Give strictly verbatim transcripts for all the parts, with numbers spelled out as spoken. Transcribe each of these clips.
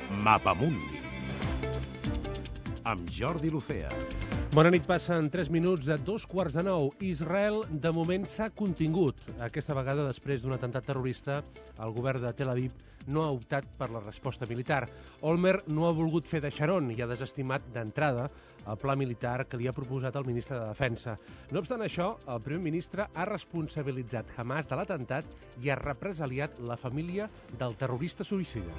Mapamundi amb Jordi Lucea. Bona nit, passen tres minuts a dos quarts de nou. Israel, de moment, s'ha contingut. Aquesta vegada, després d'un atemptat terrorista, el govern de Tel Aviv no ha optat per la resposta militar. Olmert no ha volgut fer de xaron i ha desestimat d'entrada el pla militar que li ha proposat el ministre de Defensa. No obstant això, el primer ministre ha responsabilitzat Hamas de l'atemptat i ha represaliat la família del terrorista suïcida.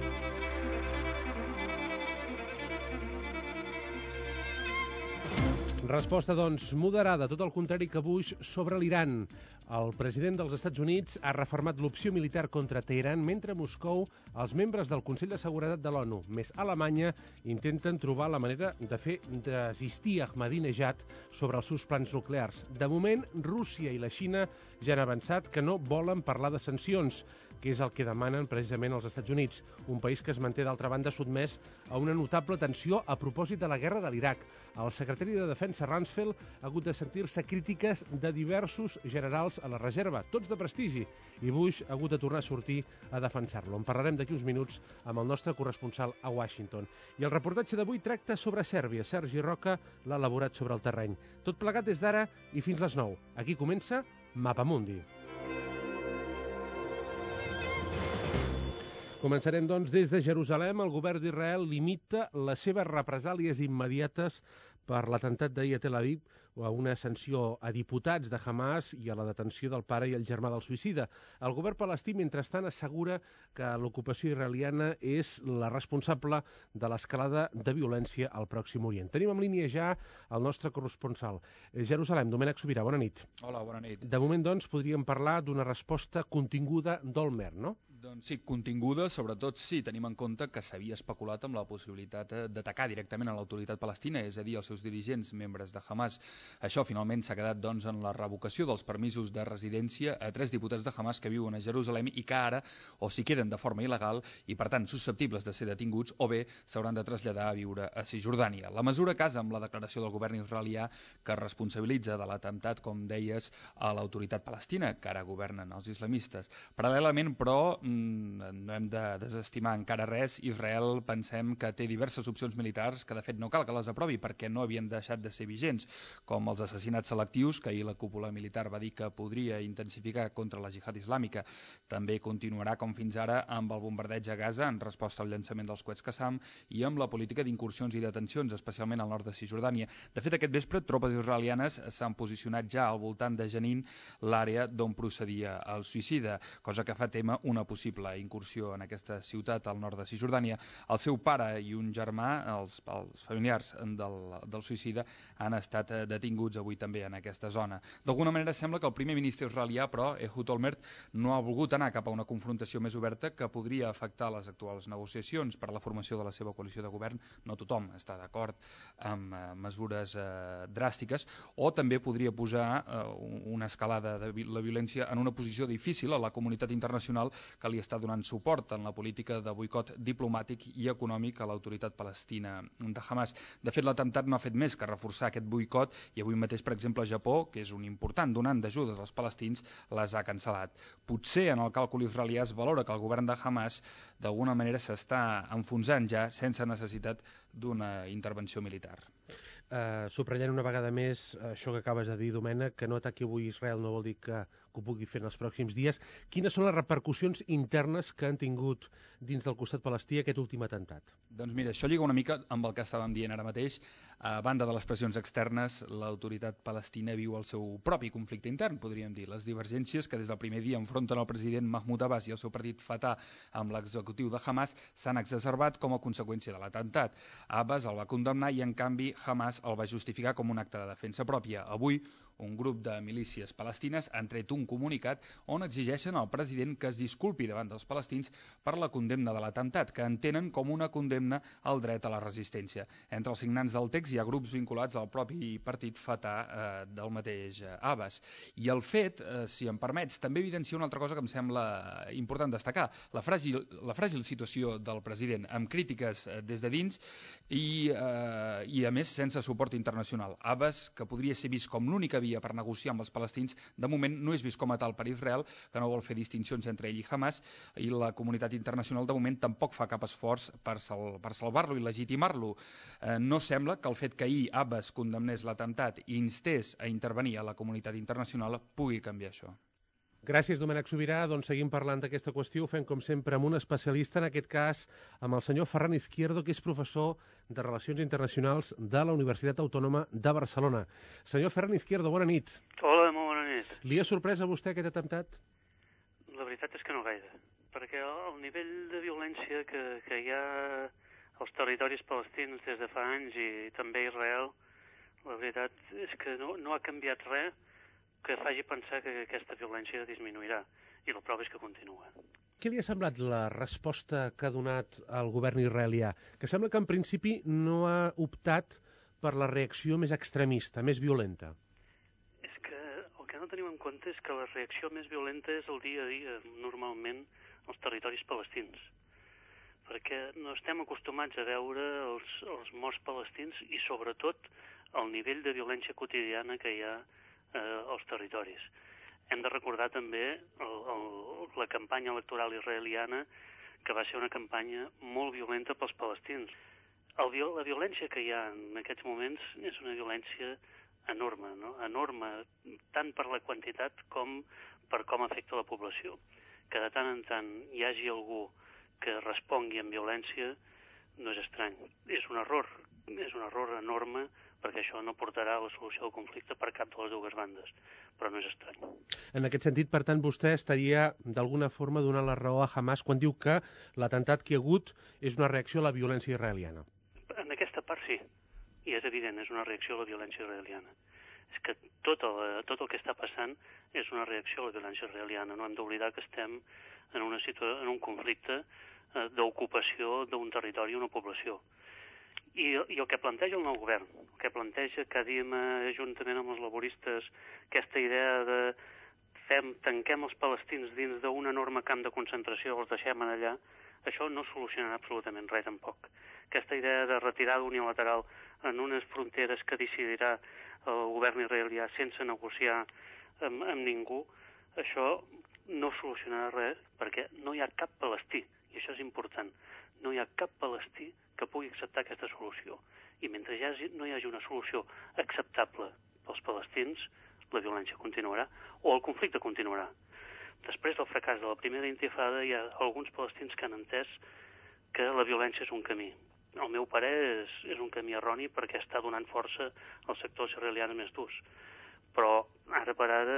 Resposta, doncs, moderada, tot el contrari que Bush sobre l'Iran. El president dels Estats Units ha refermat l'opció militar contra Teheran, mentre a Moscou els membres del Consell de Seguretat de l'ONU, més Alemanya, intenten trobar la manera de fer desistir Ahmadinejad sobre els seus plans nuclears. De moment, Rússia i la Xina ja han avançat que no volen parlar de sancions, que és el que demanen precisament els Estats Units, un país que es manté d'altra banda sotmès a una notable tensió a propòsit de la guerra de l'Iraq. El secretari de Defensa Rumsfeld ha hagut de sentir-se crítiques de diversos generals a la reserva, tots de prestigi, i Bush ha hagut de tornar a sortir a defensar-lo. En parlarem d'aquí uns minuts amb el nostre corresponsal a Washington. I el reportatge d'avui tracta sobre Sèrbia. Sergi Roca l'ha elaborat sobre el terreny. Tot plegat des d'ara i fins les nou. Aquí comença Mapamundi. Començarem, doncs, des de Jerusalem. El govern d'Israel limita les seves represàlies immediates per l'atemptat d'ahir a Tel Aviv a una sanció a diputats de Hamas i a la detenció del pare i el germà del suïcida. El govern palestí, mentrestant, assegura que l'ocupació israeliana és la responsable de l'escalada de violència al Pròxim Orient. Tenim en línia ja el nostre corresponsal. Jerusalem, Domènec Sobirà, bona nit. Hola, bona nit. De moment, doncs, podríem parlar d'una resposta continguda d'Olmert, no? Doncs sí, continguda, sobretot sí, tenim en compte que s'havia especulat amb la possibilitat d'atacar directament a l'autoritat palestina, és a dir, els seus dirigents, membres de Hamas. Això finalment s'ha quedat doncs, en la revocació dels permisos de residència a tres diputats de Hamas que viuen a Jerusalem i que ara o s'hi queden de forma il·legal i, per tant, susceptibles de ser detinguts o bé s'hauran de traslladar a viure a Cisjordània. La mesura casa amb la declaració del govern israelià que responsabilitza de l'atemptat, com deies, a l'autoritat palestina, que ara governen els islamistes. Paral·lelament, però, no hem de desestimar encara res. Israel pensem que té diverses opcions militars que de fet no cal que les aprovi perquè no havien deixat de ser vigents, com els assassinats selectius que ahir la cúpula militar va dir que podria intensificar contra la jihad islàmica. També continuarà com fins ara amb el bombardeig a Gaza en resposta al llançament dels coets Qassam i amb la política d'incursions i detencions, especialment al nord de Cisjordània. De fet, aquest vespre tropes israelianes s'han posicionat ja al voltant de Jenin, l'àrea d'on procedia el suïcida, cosa que fa tema una possible possible incursió en aquesta ciutat al nord de Cisjordània. El seu pare i un germà, els, els familiars del, del suïcida, han estat detinguts avui també en aquesta zona. D'alguna manera sembla que el primer ministre israelià, però, Ehud Olmert, no ha volgut anar cap a una confrontació més oberta que podria afectar les actuals negociacions per a la formació de la seva coalició de govern. No tothom està d'acord amb eh, mesures eh, dràstiques, o també podria posar eh, una escalada de la violència en una posició difícil a la comunitat internacional que li està donant suport en la política de boicot diplomàtic i econòmic a l'autoritat palestina de Hamas. De fet, l'atemptat no ha fet més que reforçar aquest boicot i avui mateix, per exemple, Japó, que és un important donant d'ajudes als palestins, les ha cancel·lat. Potser en el càlcul israelià es valora que el govern de Hamas d'alguna manera s'està enfonsant ja sense necessitat d'una intervenció militar. Uh, subratllant una vegada més això que acabes de dir, Domènec, que no ataqui avui Israel no vol dir que, que ho pugui fer en els pròxims dies. Quines són les repercussions internes que han tingut dins del costat palestí aquest últim atemptat? Doncs mira, això lliga una mica amb el que estàvem dient ara mateix. A banda de les pressions externes, l'autoritat palestina viu el seu propi conflicte intern, podríem dir. Les divergències que des del primer dia enfronten el president Mahmoud Abbas i el seu partit Fatah amb l'executiu de Hamas s'han exacerbat com a conseqüència de l'atemptat. Abbas el va condemnar i, en canvi, Hamas el va justificar com un acte de defensa pròpia. Avui, un grup de milícies palestines han tret un comunicat on exigeixen al president que es disculpi davant dels palestins per la condemna de l'atemptat, que entenen com una condemna al dret a la resistència. Entre els signants del text hi ha grups vinculats al propi partit Fatah eh, del mateix eh, Abbas. I el fet, eh, si em permets, també evidencia una altra cosa que em sembla important destacar, la fràgil, la fràgil situació del president, amb crítiques eh, des de dins i, eh, i a més sense suport internacional. Abbas, que podria ser vist com l'única via per negociar amb els palestins, de moment no és vist com a tal per Israel, que no vol fer distincions entre ell i Hamas, i la comunitat internacional de moment tampoc fa cap esforç per, sal per salvar-lo i legitimar-lo. Eh, no sembla que el fet que ahir Abbas condemnés l'atemptat i instés a intervenir a la comunitat internacional pugui canviar això. Gràcies, Domènec Sobirà. Doncs seguim parlant d'aquesta qüestió. Ho fem, com sempre, amb un especialista, en aquest cas amb el senyor Ferran Izquierdo, que és professor de Relacions Internacionals de la Universitat Autònoma de Barcelona. Senyor Ferran Izquierdo, bona nit. Hola, molt bona nit. Li ha sorprès a vostè aquest atemptat? La veritat és que no gaire, perquè el nivell de violència que, que hi ha als territoris palestins des de fa anys i també a Israel, la veritat és que no, no ha canviat res que faci pensar que aquesta violència disminuirà, i la prova és que continua. Què li ha semblat la resposta que ha donat el govern israelià? Que sembla que en principi no ha optat per la reacció més extremista, més violenta. És que el que no tenim en compte és que la reacció més violenta és el dia a dia, normalment, als territoris palestins. Perquè no estem acostumats a veure els, els morts palestins i, sobretot, el nivell de violència quotidiana que hi ha als territoris. Hem de recordar també el, el, la campanya electoral israeliana, que va ser una campanya molt violenta pels palestins. El, la violència que hi ha en aquests moments és una violència enorme, no? Enorme, tant per la quantitat com per com afecta la població. Que de tant en tant hi hagi algú que respongui amb violència no és estrany. És un error, és un error enorme, perquè això no portarà a la solució del conflicte per cap de les dues bandes, però no és estrany. En aquest sentit, per tant, vostè estaria d'alguna forma donant la raó a Hamas quan diu que l'atemptat que hi ha hagut és una reacció a la violència israeliana. En aquesta part sí, i és evident, és una reacció a la violència israeliana. És que tot el, tot el que està passant és una reacció a la violència israeliana. No hem d'oblidar que estem en, una situa en un conflicte eh, d'ocupació d'un territori i una població. I, I el que planteja el nou govern, el que planteja que diem eh, juntament amb els laboristes aquesta idea de fem, tanquem els palestins dins d'un enorme camp de concentració, els deixem allà, això no solucionarà absolutament res tampoc. Aquesta idea de retirada unilateral en unes fronteres que decidirà el govern israelià sense negociar amb, amb ningú, això no solucionarà res perquè no hi ha cap palestí, i això és important, no hi ha cap palestí que pugui acceptar aquesta solució. I mentre hi hagi, no hi hagi una solució acceptable pels palestins, la violència continuarà o el conflicte continuarà. Després del fracàs de la primera intifada hi ha alguns palestins que han entès que la violència és un camí. Al meu parer és, és un camí erroni perquè està donant força als sectors israelians més durs. Però ara per ara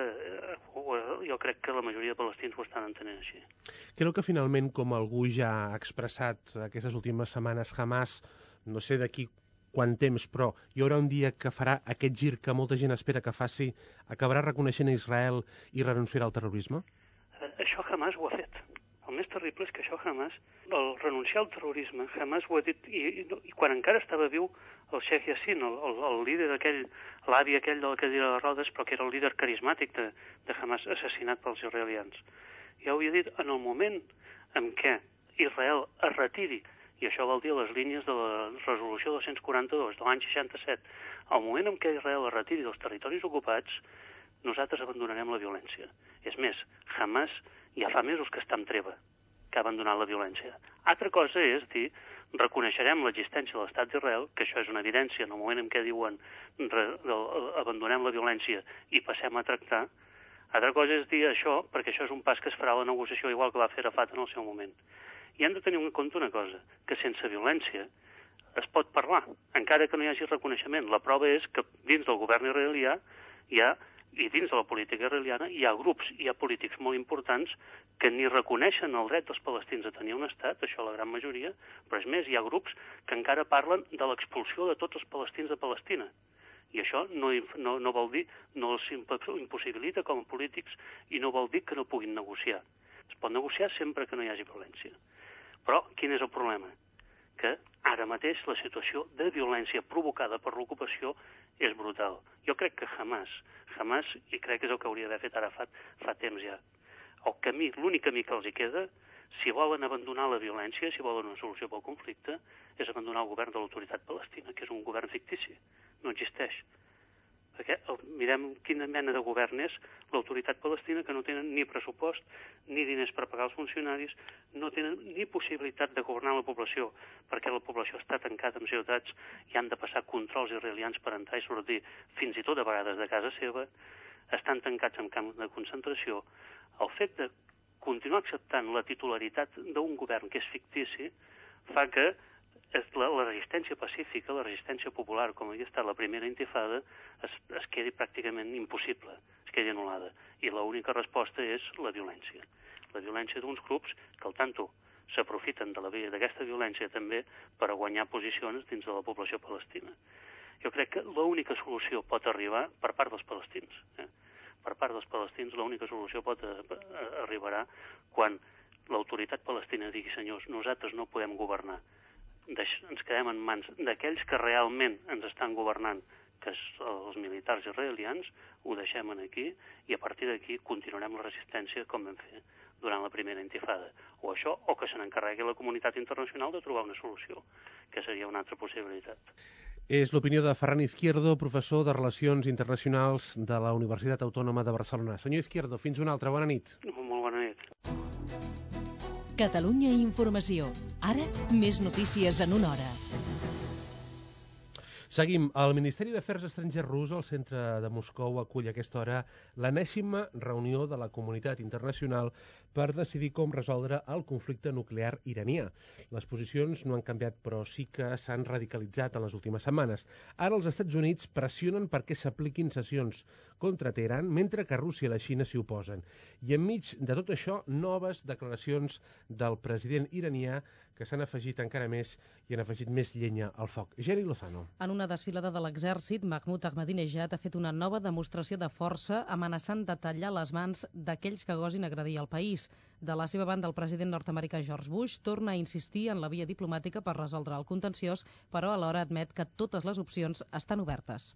jo crec que la majoria de palestins ho estan entenent així. Creu que finalment, com algú ja ha expressat aquestes últimes setmanes, Hamas, no sé d'aquí quant temps, però hi haurà un dia que farà aquest gir que molta gent espera que faci, acabarà reconeixent a Israel i renunciarà al terrorisme? Això Hamas ho ha fet. El més terrible és que això Hamas, el renunciar al terrorisme, Hamas ho ha dit, i, i, i quan encara estava viu el Sheikh Yassin, el, el, el líder aquell, l'avi aquell de la cadira de rodes, però que era el líder carismàtic de, de Hamas, assassinat pels israelians. Ja ho havia dit, en el moment en què Israel es retiri, i això vol dir les línies de la resolució dos-cents quaranta-dos de l'any seixanta-set, al moment en què Israel es retiri dels territoris ocupats, nosaltres abandonarem la violència. És més, Hamas ja fa mesos que està en treva, que ha abandonat la violència. Altra cosa és dir, reconeixerem l'existència de l'estat d'Israel, que això és una evidència en el moment en què diuen re, abandonem la violència i passem a tractar. Altra cosa és dir això, perquè això és un pas que es farà a la negociació igual que va fer Arafat en el seu moment. I hem de tenir en compte una cosa, que sense violència es pot parlar, encara que no hi hagi reconeixement. La prova és que dins del govern israelià hi ha, i dins de la política israeliana, hi ha grups, hi ha polítics molt importants que ni reconeixen el dret dels palestins a tenir un estat, això la gran majoria, però és més, hi ha grups que encara parlen de l'expulsió de tots els palestins de Palestina. I això no, no, no vol dir, no els impossibilita com a polítics i no vol dir que no puguin negociar. Es pot negociar sempre que no hi hagi violència. Però quin és el problema? Que ara mateix la situació de violència provocada per l'ocupació és brutal. Jo crec que Hamas, Hamas, i crec que és el que hauria d'haver fet Arafat fa temps ja, el camí, l'únic camí que els hi queda, si volen abandonar la violència, si volen una solució pel conflicte, és abandonar el govern de l'autoritat palestina, que és un govern fictici, no existeix. Perquè mirem quina mena de govern és l'autoritat palestina, que no tenen ni pressupost ni diners per pagar els funcionaris, no tenen ni possibilitat de governar la població, perquè la població està tancada en ciutats i han de passar controls israelians per entrar i sortir, fins i tot a vegades de casa seva, estan tancats en camps de concentració. El fet de continuar acceptant la titularitat d'un govern que és fictici fa que la, la resistència pacífica, la resistència popular, com havia estat la primera intifada, es, es quedi pràcticament impossible, es quedi anul·lada. I l'única resposta és la violència. La violència d'uns grups que, al tanto, s'aprofiten de la via d'aquesta violència també per a guanyar posicions dins de la població palestina. Jo crec que l'única solució pot arribar per part dels palestins. Eh? Per part dels palestins l'única solució pot a, a, arribarà quan l'autoritat palestina digui: senyors, nosaltres no podem governar. Deix, ens quedem en mans d'aquells que realment ens estan governant, que és els militars israelians, ho deixem aquí i a partir d'aquí continuarem la resistència com vam fer durant la primera intifada. O això, o que se n'encarregui la comunitat internacional de trobar una solució, que seria una altra possibilitat. És l'opinió de Ferran Izquierdo, professor de Relacions Internacionals de la Universitat Autònoma de Barcelona. Senyor Izquierdo, fins una altra. Bona nit. Molt bona nit. Catalunya Informació. Ara, més notícies en una hora. Seguim. El Ministeri d'Afers Estrangers rus, al centre de Moscou, acull a aquesta hora l'enèsima reunió de la comunitat internacional per decidir com resoldre el conflicte nuclear iranià. Les posicions no han canviat, però sí que s'han radicalitzat en les últimes setmanes. Ara els Estats Units pressionen perquè s'apliquin sancions contra Teheran, mentre que Rússia i la Xina s'hi oposen. I enmig de tot això, noves declaracions del president iranià que s'han afegit encara més i han afegit més llenya al foc. Geri Lozano. En una desfilada de l'exèrcit, Mahmoud Ahmadinejad ha fet una nova demostració de força amenaçant de tallar les mans d'aquells que gosin agredir el país. De la seva banda, el president nord-americà George Bush torna a insistir en la via diplomàtica per resoldre el contenciós, però alhora admet que totes les opcions estan obertes.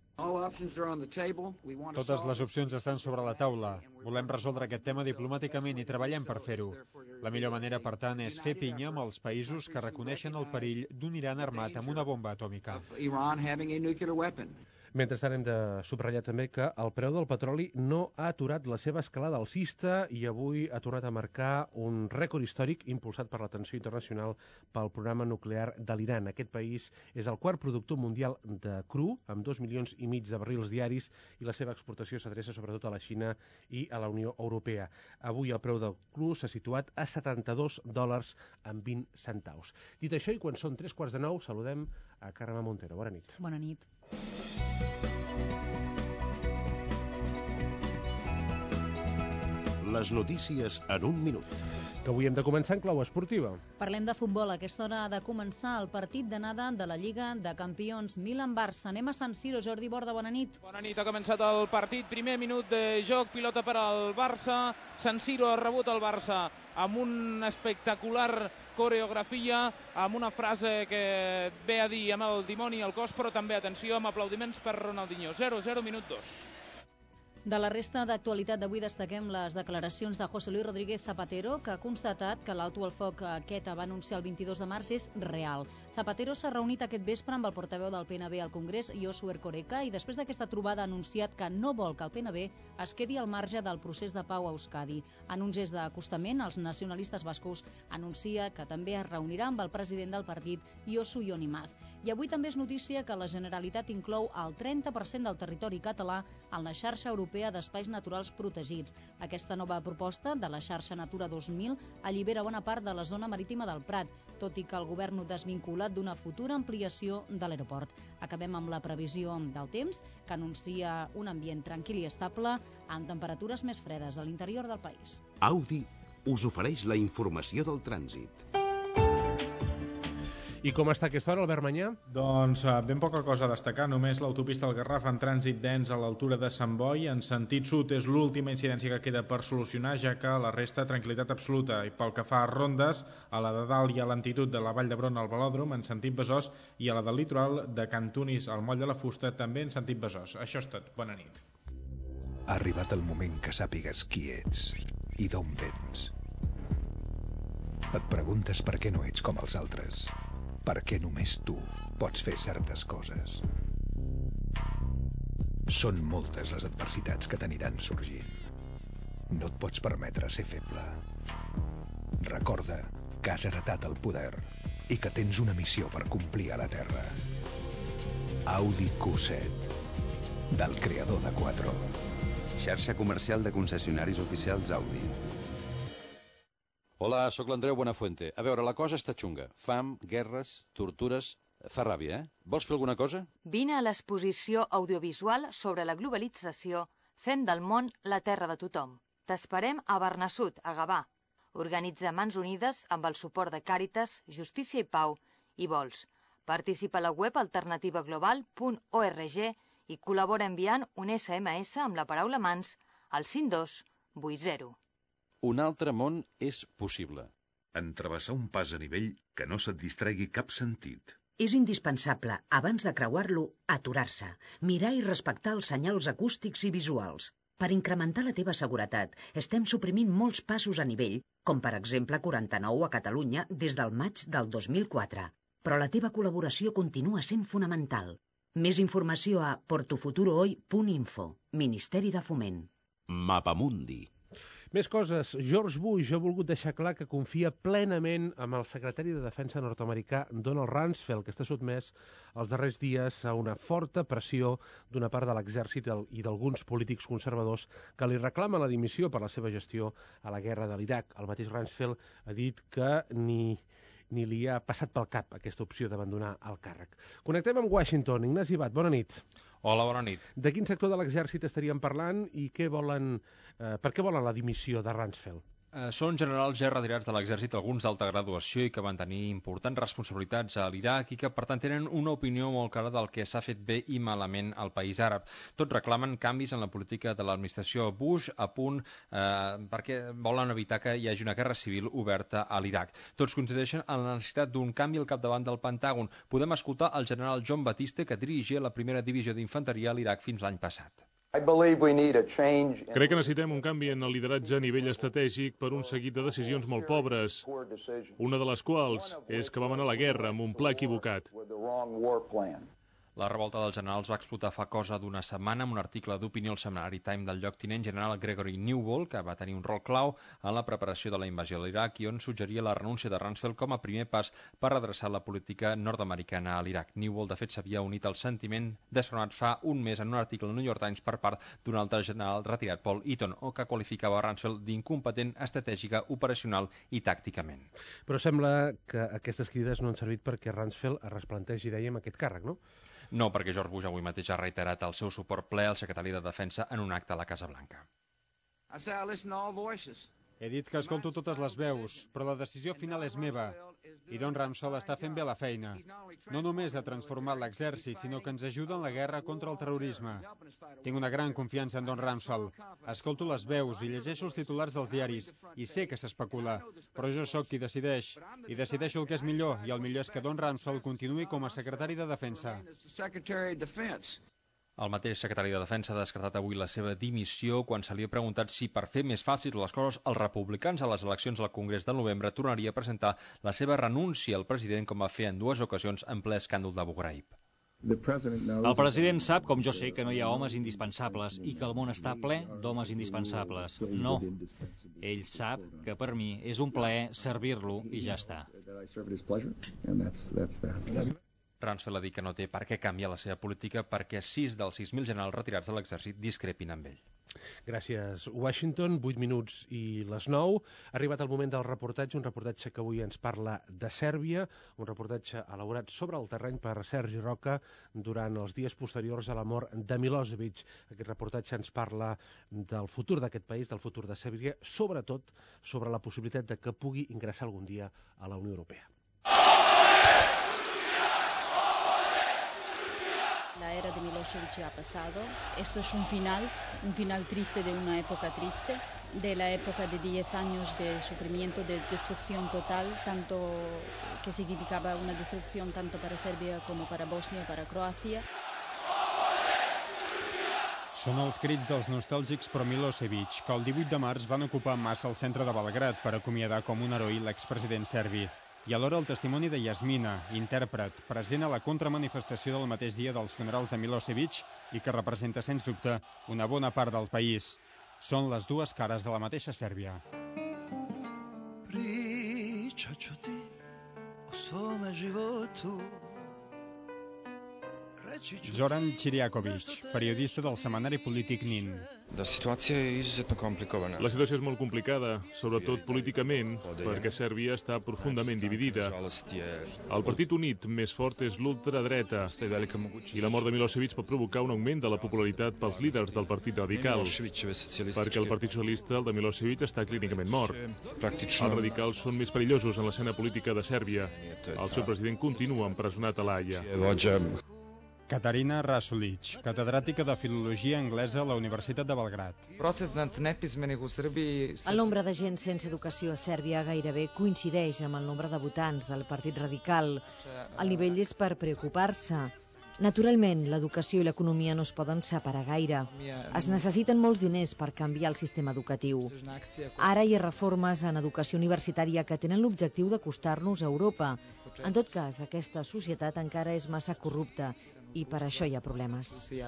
Totes les opcions estan sobre la taula. Volem resoldre aquest tema diplomàticament i treballem per fer-ho. La millor manera, per tant, és fer pinya amb els països que reconeixen el perill d'un Iran armat amb una bomba atòmica. Mentrestant, hem de subratllar també que el preu del petroli no ha aturat la seva escalada alcista i avui ha tornat a marcar un rècord històric impulsat per l'atenció internacional pel programa nuclear de l'Iran. Aquest país és el quart productor mundial de cru, amb dos milions i mig de barrils diaris, i la seva exportació s'adreça sobretot a la Xina i a la Unió Europea. Avui el preu del cru s'ha situat a setanta-dos dòlars amb vint centaus. Dit això, i quan són tres quarts de nou, saludem a Carme Montero. Bona nit. Bona nit. Les notícies en un minut. Que avui hem de començar en clau esportiva. Parlem de futbol. A aquesta hora ha de començar el partit d'anada de la Lliga de Campions Milan-Barça. Anem a San Siro. Jordi Borda, bona nit. Bona nit. Ha començat el partit. Primer minut de joc. Pilota per al Barça. San Siro ha rebut el Barça amb una espectacular coreografia, amb una frase que ve a dir amb el dimoni al cos, però també, atenció, amb aplaudiments per Ronaldinho. zero zero, minut dos. De la resta d'actualitat d'avui destaquem les declaracions de José Luis Rodríguez Zapatero, que ha constatat que l'alto al foc aquest va anunciar el vint-i-dos de març és real. Zapatero s'ha reunit aquest vespre amb el portaveu del P N B al Congrés, Josu Erkoreka, i després d'aquesta trobada ha anunciat que no vol que el P N B es quedi al marge del procés de pau a Euskadi. En un gest d'acostament, els nacionalistes bascos anuncia que també es reunirà amb el president del partit, Josu Jon Imaz. I avui també és notícia que la Generalitat inclou el trenta per cent del territori català en la xarxa europea d'espais naturals protegits. Aquesta nova proposta de la xarxa Natura dos mil allibera bona part de la zona marítima del Prat, tot i que el govern ho desvinculat d'una futura ampliació de l'aeroport. Acabem amb la previsió del temps, que anuncia un ambient tranquil i estable, amb temperatures més fredes a l'interior del país. Audi us ofereix la informació del trànsit. I com està aquesta hora, Albert Manyà? Doncs ben poca cosa a destacar, només l'autopista al Garraf en trànsit dens a l'altura de Sant Boi. En sentit sud és l'última incidència que queda per solucionar, ja que la resta tranquil·litat absoluta. I pel que fa a rondes, a la de dalt hi ha lentitud de la Vall d'Hebron al Velòdrom en sentit Besòs i a la del litoral de Can Tunis al Moll de la Fusta també en sentit Besòs. Això és tot. Bona nit. Ha arribat el moment que sàpigues qui ets i d'on vens. Et preguntes per què no ets com els altres. Per què només tu pots fer certes coses? Són moltes les adversitats que t'aniran sorgint. No et pots permetre ser feble. Recorda que has heretat el poder i que tens una missió per complir a la Terra. Audi Q set, del creador de Quattro. Xarxa comercial de concessionaris oficials Audi. Hola, sóc l'Andreu Buenafuente. A veure, la cosa està xunga. Fam, guerres, tortures... Fa ràbia, eh? Vols fer alguna cosa? Vine a l'exposició audiovisual sobre la globalització Fent del món la terra de tothom. T'esperem a Bernassut, a Gavà. Organitza Mans Unides amb el suport de Càritas, Justícia i Pau i Vols. Participa a la web alternativa global punt org i col·labora enviant un esse eme esse amb la paraula mans al cinc dos vuit zero. Un altre món és possible. Entrevessar un pas a nivell que no se't distregui cap sentit. És indispensable, abans de creuar-lo, aturar-se, mirar i respectar els senyals acústics i visuals. Per incrementar la teva seguretat, estem suprimint molts passos a nivell, com per exemple quaranta-nou a Catalunya des del maig del dos mil quatre. Però la teva col·laboració continua sent fonamental. Més informació a portofuturohoy punt info, Ministeri de Foment. Mapamundi. Més coses. George Bush ha volgut deixar clar que confia plenament amb el secretari de Defensa nord-americà Donald Rumsfeld, que està sotmès els darrers dies a una forta pressió d'una part de l'exèrcit i d'alguns polítics conservadors que li reclamen la dimissió per la seva gestió a la guerra de l'Iraq. El mateix Rumsfeld ha dit que ni... ni li ha passat pel cap aquesta opció d'abandonar el càrrec. Connectem amb Washington. Ignasi Bat, bona nit. Hola, bona nit. De quin sector de l'exèrcit estaríem parlant i què volen, eh, per què volen la dimissió de Rumsfeld? Eh, són generals ja retirats de l'exèrcit, alguns d'alta graduació i que van tenir importants responsabilitats a l'Iraq i que, per tant, tenen una opinió molt clara del que s'ha fet bé i malament al país àrab. Tots reclamen canvis en la política de l'administració Bush a punt eh, perquè volen evitar que hi hagi una guerra civil oberta a l'Iraq. Tots coincideixen en la necessitat d'un canvi al capdavant del Pentàgon. Podem escoltar el general John Batiste, que dirigia la primera divisió d'infanteria a l'Iraq fins l'any passat. Crec que necessitem un canvi en el lideratge a nivell estratègic per un seguit de decisions molt pobres, una de les quals és que vam anar a la guerra amb un pla equivocat. La revolta dels generals va explotar fa cosa d'una setmana amb un article d'opinió al setmanari Time del lloctinent general Gregory Newell, que va tenir un rol clau en la preparació de la invasió a l'Iraq i on suggeria la renúncia de Rumsfeld com a primer pas per redreçar la política nord-americana a l'Iraq. Newell, de fet, s'havia unit al sentiment desfrenat fa un mes en un article al New York Times per part d'un altre general retirat, Paul Eaton, o que qualificava Rumsfeld d'incompetent estratègica, operacional i tàcticament. Però sembla que aquestes crides no han servit perquè Rumsfeld es resplantegi, dèiem, aquest càrrec, no? No, perquè George Bush avui mateix ha reiterat el seu suport ple al secretari de Defensa en un acte a la Casa Blanca. He dit que escolto totes les veus, però la decisió final és meva. I Don Rumsfeld està fent bé la feina. No només ha transformat l'exèrcit, sinó que ens ajuda en la guerra contra el terrorisme. Tinc una gran confiança en Don Rumsfeld. Escolto les veus i llegeixo els titulars dels diaris, i sé que s'especula, però jo sóc qui decideix, i decideixo el que és millor, i el millor és que Don Rumsfeld continuï com a secretari de Defensa. El mateix secretari de Defensa ha descartat avui la seva dimissió quan se li ha preguntat si, per fer més fàcils les coses, els republicans a les eleccions al Congrés del novembre tornaria a presentar la seva renúncia al president, com va fer en dues ocasions en ple escàndol d'Abu Ghraib. El president sap, com jo sé, que no hi ha homes indispensables i que el món està ple d'homes indispensables. No. Ell sap que per mi és un plaer servir-lo i ja està. Rumsfeld ha dit que no té per què canviar la seva política perquè sis dels sis mil generals retirats de l'exèrcit discrepin amb ell. Gràcies, Washington. vuit minuts i les nou. Ha arribat el moment del reportatge, un reportatge que avui ens parla de Sèrbia, un reportatge elaborat sobre el terreny per Sergi Roca durant els dies posteriors a la mort de Milosevic. Aquest reportatge ens parla del futur d'aquest país, del futur de Sèrbia, sobretot sobre la possibilitat de que pugui ingressar algun dia a la Unió Europea. La era de Milosevic ha pasado. Esto es un final, un final triste de una época triste, de la época de diez años de sufrimiento, de destrucción total, tanto que significaba una destrucción tanto para Serbia como para Bosnia, para Croacia. Són els crits dels nostàlgics pro Milosevic, que el divuit de març van ocupar massa el centre de Belgrad per acomiadar com un heroi l'expresident serbi. I alhora el testimoni de Yasmina, intèrpret, present a la contramanifestació del mateix dia dels funerals de Milosevic i que representa, sens dubte, una bona part del país. Són les dues cares de la mateixa Sèrbia. Zoran Čiriaković, periodista del setmanari polític Nin. La situació és izuzetno complikovana. La situació és molt complicada, sobretot políticament, perquè Sèrbia està profundament dividida. El Partit Unit més fort és l'ultradreta, i la mort de Milosevic pot provocar un augment de la popularitat pels líders del Partit Radical, perquè el Partit Socialista, el de Milosevic, està clínicament mort. Els radicals són més perillosos en l'escena política de Sèrbia. El seu president continua empresonat a l'Haia. Katarina Rasulic, catedràtica de Filologia Anglesa a la Universitat de Belgrad. El nombre de gent sense educació a Sèrbia gairebé coincideix amb el nombre de votants del Partit Radical. El nivell és per preocupar-se. Naturalment, l'educació i l'economia no es poden separar gaire. Es necessiten molts diners per canviar el sistema educatiu. Ara hi ha reformes en educació universitària que tenen l'objectiu d'acostar-nos a Europa. En tot cas, aquesta societat encara és massa corrupta i per això hi ha problemes.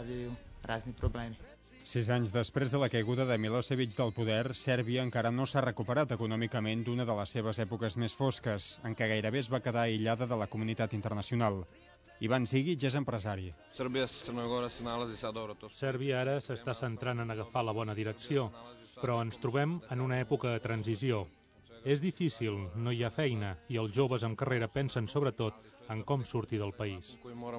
Sis anys després de la caiguda de Milosevic del poder, Sèrbia encara no s'ha recuperat econòmicament d'una de les seves èpoques més fosques, en què gairebé es va quedar aïllada de la comunitat internacional. Ivan Zigic és empresari. Sèrbia ara s'està centrant en agafar la bona direcció, però ens trobem en una època de transició. És difícil, no hi ha feina, i els joves amb carrera pensen sobretot en com sortir del país.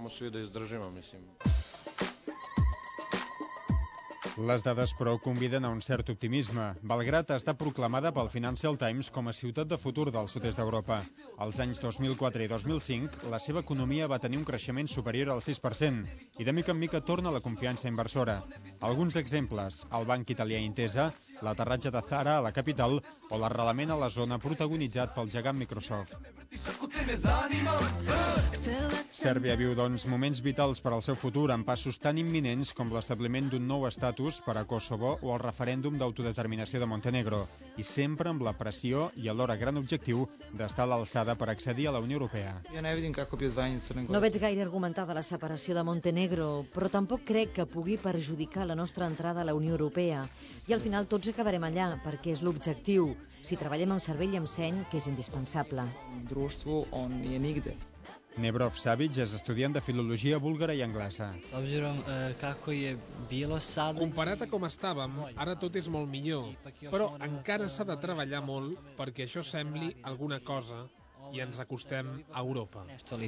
Les dades, però, conviden a un cert optimisme. Belgrad està proclamada pel Financial Times com a ciutat de futur del sud-est d'Europa. Als anys dos mil quatre i dos mil cinc, la seva economia va tenir un creixement superior al sis per cent i de mica en mica torna la confiança inversora. Alguns exemples: el banc italià Intesa, l'aterratge de Zara a la capital o l'arrelament a la zona protagonitzat pel gegant Microsoft. Sèrbia viu, doncs, moments vitals per al seu futur amb passos tan imminents com l'establiment d'un nou estatus per a Kosovo o el referèndum d'autodeterminació de Montenegro, i sempre amb la pressió i alhora gran objectiu d'estar a l'alçada per accedir a la Unió Europea. No veig gaire argumentada la separació de Montenegro, però tampoc crec que pugui perjudicar la nostra entrada a la Unió Europea. I al final tots acabarem allà, perquè és l'objectiu, si treballem amb cervell i amb seny, que és indispensable. Nebrov Savic és estudiant de filologia búlgara i anglesa. Comparat a com estàvem, ara tot és molt millor, però encara s'ha de treballar molt perquè això sembli alguna cosa i ens acostem a Europa.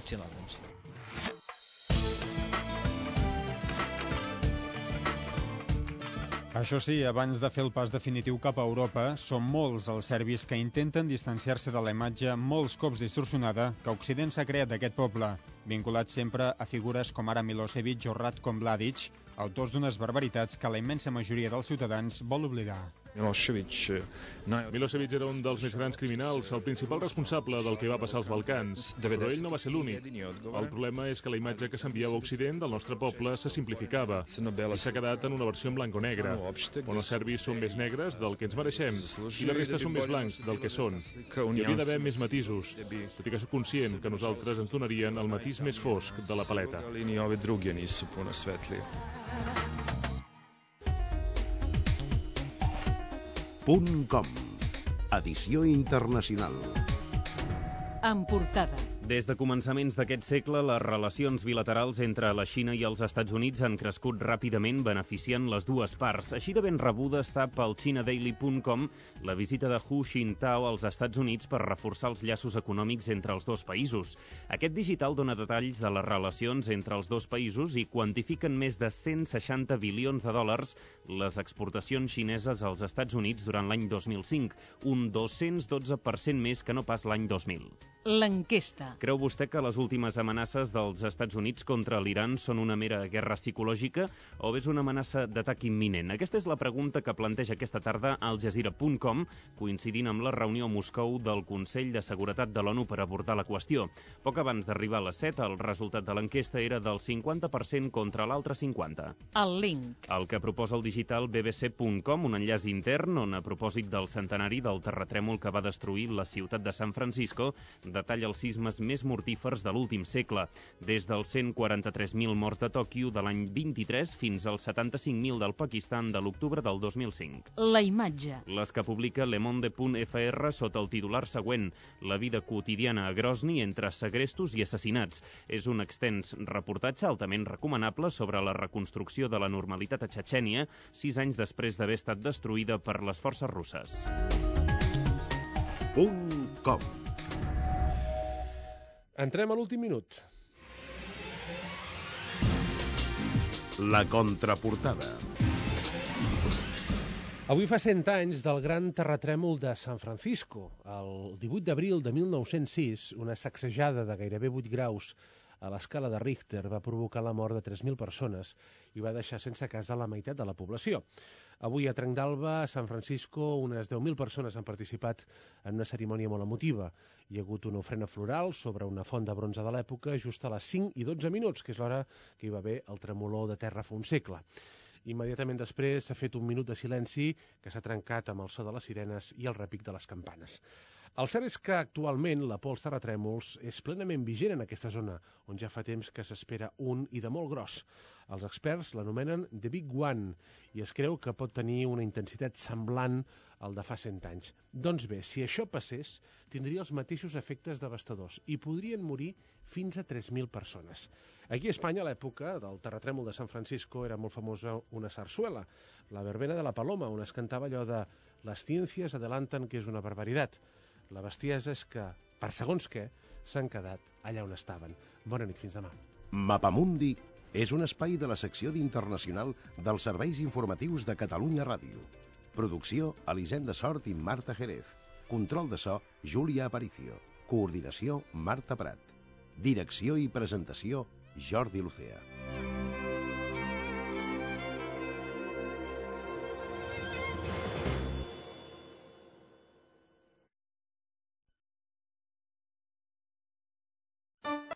Això sí, abans de fer el pas definitiu cap a Europa, són molts els serbis que intenten distanciar-se de la imatge molts cops distorsionada que Occident s'ha creat d'aquest poble, vinculat sempre a figures com ara Milosevic o Ratko Mladic, autors d'unes barbaritats que la immensa majoria dels ciutadans vol oblidar. Milosevic era un dels més grans criminals, el principal responsable del que va passar als Balcans, però ell no va ser l'únic. El problema és que la imatge que s'enviava a Occident del nostre poble se simplificava i s'ha quedat en una versió en blanc o negre, on els serbis són més negres del que ens mereixem i la resta són més blancs del que són. Hi hauria d'haver més matisos, tot i que soc conscient que nosaltres ens donarien el matís més fosc de la paleta. Punt com. Edició internacional. En portada. Des de començaments d'aquest segle, les relacions bilaterals entre la Xina i els Estats Units han crescut ràpidament, beneficiant les dues parts. Així de ben rebuda està pel China Daily punt com la visita de Hu Jintao als Estats Units per reforçar els llaços econòmics entre els dos països. Aquest digital dona detalls de les relacions entre els dos països i quantifiquen més de cent seixanta bilions de dòlars les exportacions xineses als Estats Units durant l'any dos mil cinc, un dos-cents dotze per cent més que no pas l'any dos mil. L'enquesta. Creu vostè que les últimes amenaces dels Estats Units contra l'Iran són una mera guerra psicològica o és una amenaça d'atac imminent? Aquesta és la pregunta que planteja aquesta tarda al Jazeera punt com, coincidint amb la reunió a Moscou del Consell de Seguretat de l'ONU per abordar la qüestió. Poc abans d'arribar a les set, el resultat de l'enquesta era del cinquanta per cent contra l'altre cinquanta. El link. El que proposa el digital B B C punt com, un enllaç intern on, a propòsit del centenari del terratrèmol que va destruir la ciutat de San Francisco, detalla els sismes més mortífers de l'últim segle, des dels cent quaranta-tres mil morts de Tòquio de l'any vint-i-tres fins als setanta-cinc mil del Pakistan de l'octubre del dos mil cinc. La imatge. Les que publica Le Monde punt F R sota el titular següent: la vida quotidiana a Grozny entre segrestos i assassinats. És un extens reportatge altament recomanable sobre la reconstrucció de la normalitat a Txetxènia, sis anys després d'haver estat destruïda per les forces russes. Punt com. Entrem a l'últim minut. La contraportada. Avui fa cent anys del gran terratrèmol de San Francisco. El divuit d'abril de mil nou-cents sis, una sacsejada de gairebé vuit graus a l'escala de Richter va provocar la mort de tres mil persones i va deixar sense casa la meitat de la població. Avui a Trenc d'Alba, a San Francisco, unes deu mil persones han participat en una cerimònia molt emotiva. Hi ha hagut una ofrena floral sobre una font de bronze de l'època just a les cinc i dotze minuts, que és l'hora que hi va haver el tremolor de terra fa un segle. Immediatament després s'ha fet un minut de silenci que s'ha trencat amb el so de les sirenes i el repic de les campanes. El cert és que actualment la por als terratrèmols és plenament vigent en aquesta zona, on ja fa temps que s'espera un i de molt gros. Els experts l'anomenen The Big One i es creu que pot tenir una intensitat semblant al de fa cent anys. Doncs bé, si això passés, tindria els mateixos efectes devastadors i podrien morir fins a tres mil persones. Aquí a Espanya, a l'època del terratrèmol de San Francisco, era molt famosa una sarsuela, la verbena de la Paloma, on es cantava allò de «Las ciencias adelantan que és una barbaritat». La bestiesa és que, per segons què, s'han quedat allà on estaven. Bona nit, fins demà. Mapamundi és un espai de la secció d'Internacional dels serveis informatius de Catalunya Ràdio. Producció, Elisenda Sort i Marta Jerez. Control de so, Júlia Aparicio. Coordinació, Marta Prat. Direcció i presentació, Jordi Lucea.